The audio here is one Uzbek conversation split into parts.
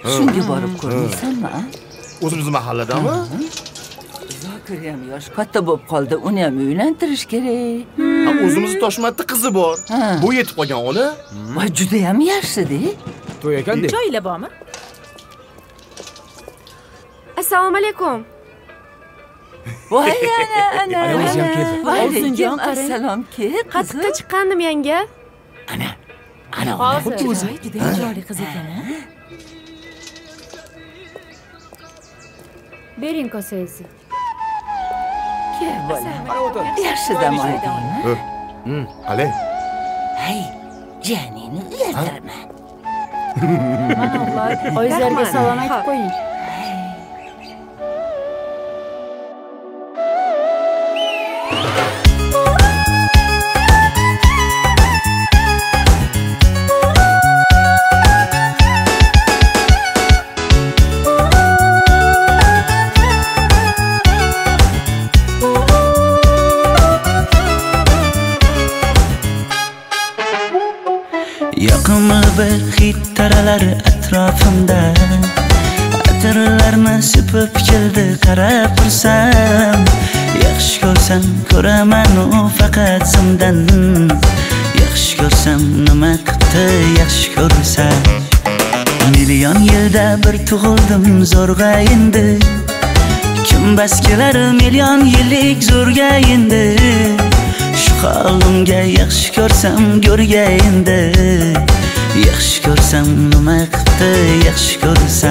shunga borib ko'rmaysanmi? O'zimiz mahalladami? Zokir ham yosh katta bo'lib qoldi, uni ham uylantirish kerak. O'zimiz Toshmatda qizi bor. Bu yetib qolgan ona. Voy, juda ham yaxshi-da. To'y ekan-da. Joylar bormi? Assalomu alaykum. Voy, ana. Ayolingizam keldi. Voy, assalom, kel. Qatiqqa chiqqandim yanga. Ana. Hozir juda chiroyli qiz ekan. Bering kosangizni. Kel, bola. Yaxshi dam oldingmi? Qalay? Hay, janini uyaltirma. Mana o'g'lay, oyizlarga salom aytib qo'ying. Yoqimli bir hid taralar atrofimda, atirlarni sepib keldi qarab tursam, yaxshi ko'rsam ko'raman u faqat simdan, yaxshi ko'rsam nima qildi yaxshi ko'rsa, million yilda bir tug'ildim zo'rg'a endi, kim bas kelar million yillik zo'rga endi. Halimga yaxshi ko'rsam go'rga endi, yaxshi ko'rsam nima qildi yaxshi ko'rsa.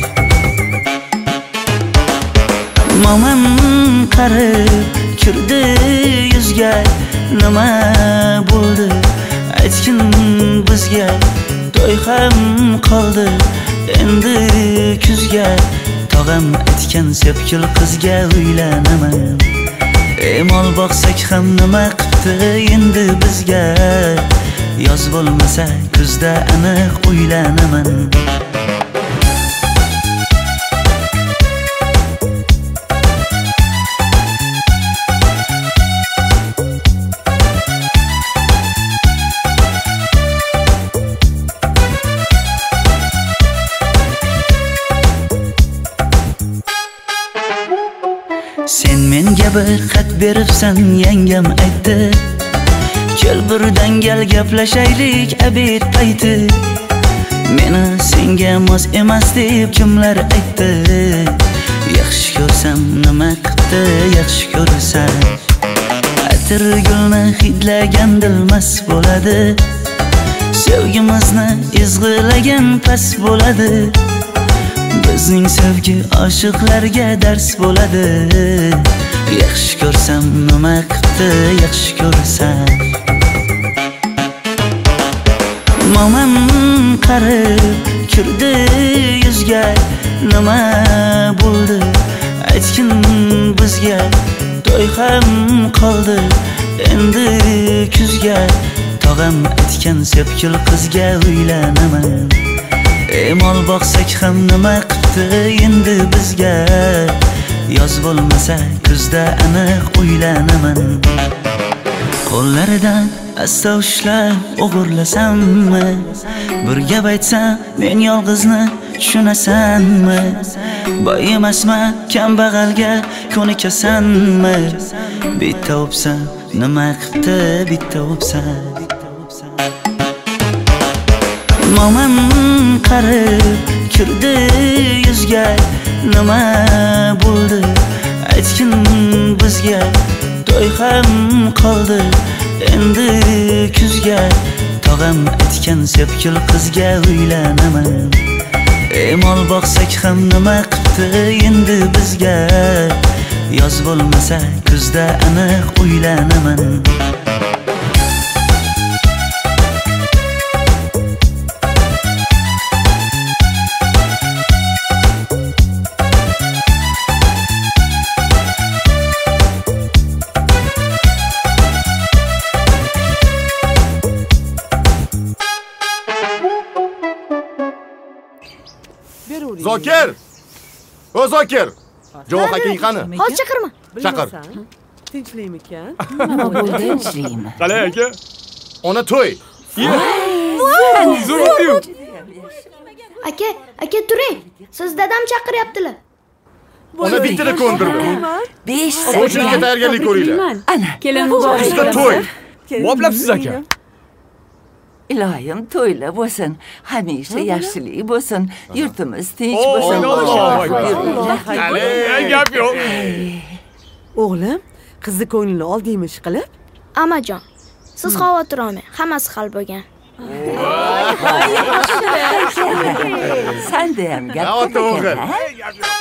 Momam qarib kirdi yuzga, nima bo'ldi aytgin bizga, to'y ham qoldi endi kuzga, tog'am aytgan sepkil qizga uylanaman. Mol boqsak ham nima qildi endi bizga, yoz bo'lmasa kuzda aniq uylanaman. Sen menga bir xat beribsan, yangam aytdi, kel birdan gal gaplashaylik abid payti. Meni senga mos emas deb kimlar aytdi, yaxshi ko'rsam nima qildi yaxshi ko'rsa. Atir gulni hidlagan dilmas bo'ladi, sevgimizni izg'ilagan pas bo'ladi. Bizning sevgi oshiqlarga dars bo'ladi, yaxshi ko'rsam nima qildi yaxshi ko'rsa. Momam qarib kirdi yuzga, nima bo'ldi aytgin bizga, to'y ham qoldi endi kuzga, tog'am aytgan sepkil qizga uylanaman. Mol boqsak ham nima qildi endi bizga, yoz bo'lmasa kuzda aniq uylanaman. Qo'llaridan asta ushlab o'g'irlasammi, bir gap aytsam men yolg'izni tushunasanmi, boy emasman kambag'alga ko'nikasanmi, bitta o'psam nima qildi bitta o'psam. Momam qarib kirdi yuzga, nima bo'ldi aytgin bizga, to'y ham qoldi endi kuzga, tog'am aytgan sepkil qizga uylanaman. Mol boqsak ham nima qildi endi bizga, yoz bo'lmasa kuzda aniq uylanaman. Zokir! O Zokir! Javob haking qani? Hozir chaqirma. Chaqir. Tinchlikmikan? Nima bo'ldi, tinchlikmi? Qalay aka? Ona to'y. Zo'r. aka turing. Siz dadam chaqiryaptilar. Ona bittani ko'ndirdi. 5 Qo'shniga tayyorgarlik ko'ringlar. Ana, Kelin Bizda to'y. Voplabsiz aka. ilohim to'ylar bo'lsin, hamisha yaxshilik bo'lsin, yurtimiz tinch bo'lsin. Gap yo'q. O'g'lim, qizni ko'nglini oldingmi ish qilib? Amajon, siz xavotir olmang, hammasi hal bo'lgan. Sanda ham gap O'g'il. ekan.